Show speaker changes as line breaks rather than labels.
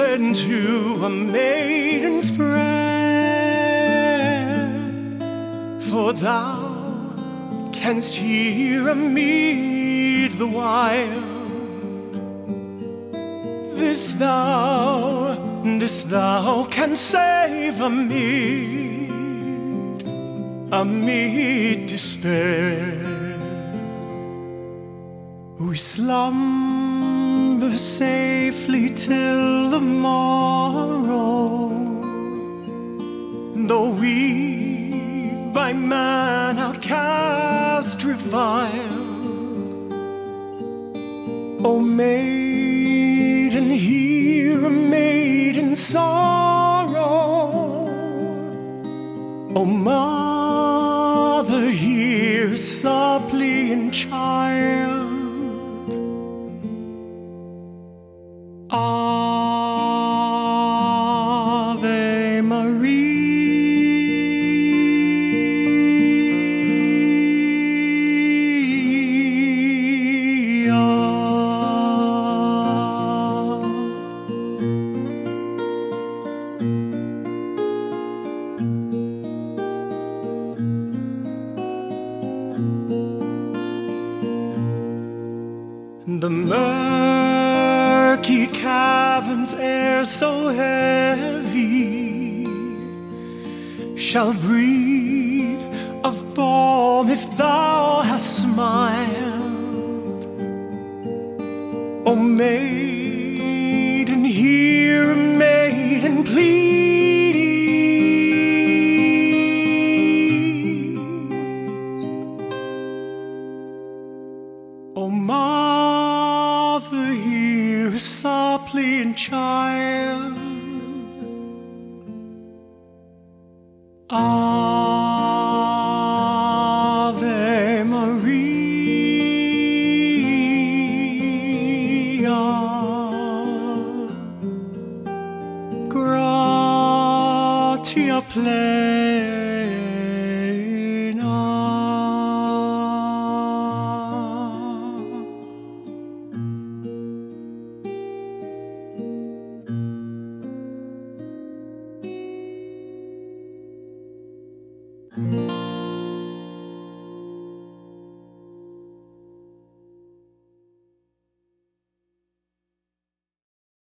listen to a maiden's prayer, for thou canst hear amid the wild. This thou canst save amid despair. We slumber safely till the morrow, though we've by man outcast reviled. O maiden, hear a maiden's sorrow. O mother, hear a suppliant child. Ave Maria. The murky caverns, air so heavy, shall breathe of balm if thou hast smiled. O maiden, hear a maiden pleading. O mother, hear a suppliant child. Ave Maria, gratia plena.